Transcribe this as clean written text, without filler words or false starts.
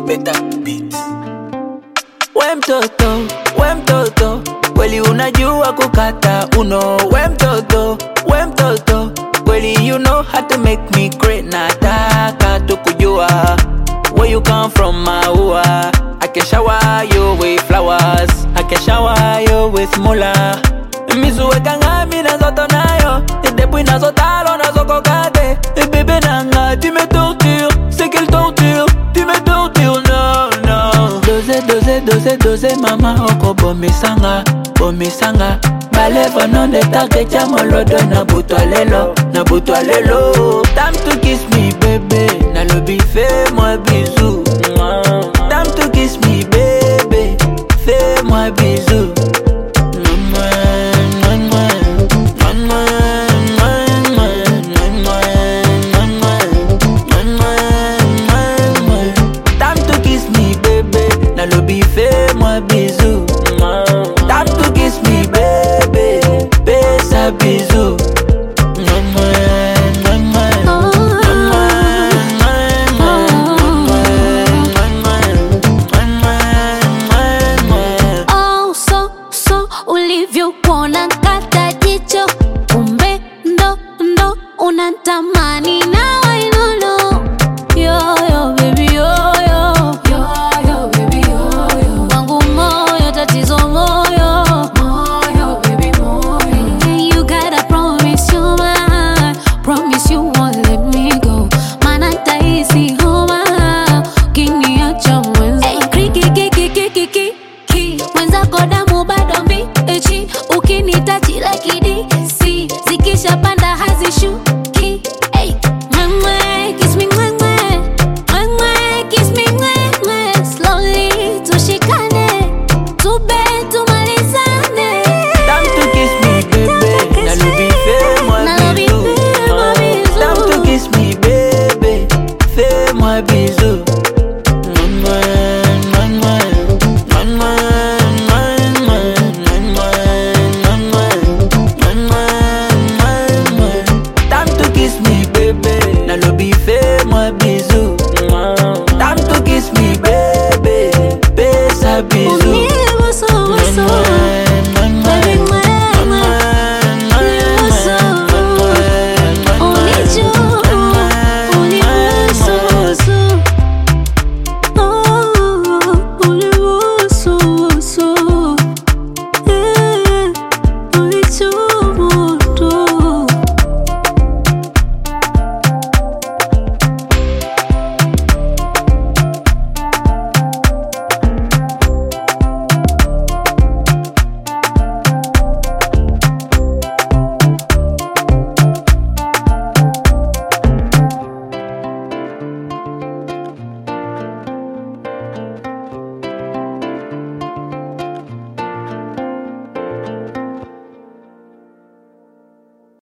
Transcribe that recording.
better beat. We mtoto, kweli unajua kukata uno. We mtoto, kweli you know how to make me great. Nataka tukujua where you come from, maua. I can shower you with flowers, I can shower you with mula. Mizuweka ngami na zoto nayo, depuis nazo talo nazo kokate. Bébé nanga, tu me tortures, c'est quelle torture, tu me tortures, no, no. Dose, mama oko bomisanga. Baleva non de take chamolodo na butwalelo. Time to kiss me, baby, na lobi fais-moi bisou. Time to kiss me, baby, fais-moi bisou. Fais-moi bisou. Time to kiss me, baby. Fais un bisou. Oh, so ulivyokuona kata jicho, kumbe ndo unatamani na wainono. Yo baby yo baby yo. Wangu moyo tatizo moyo baby moyo. You gotta promise you mine, promise you won't let me go. Mana taisi homa ukiniacha mwenza. Kriki mwenzako damu bado mbichi, ukinitachi like DC zikisha panda hazishu.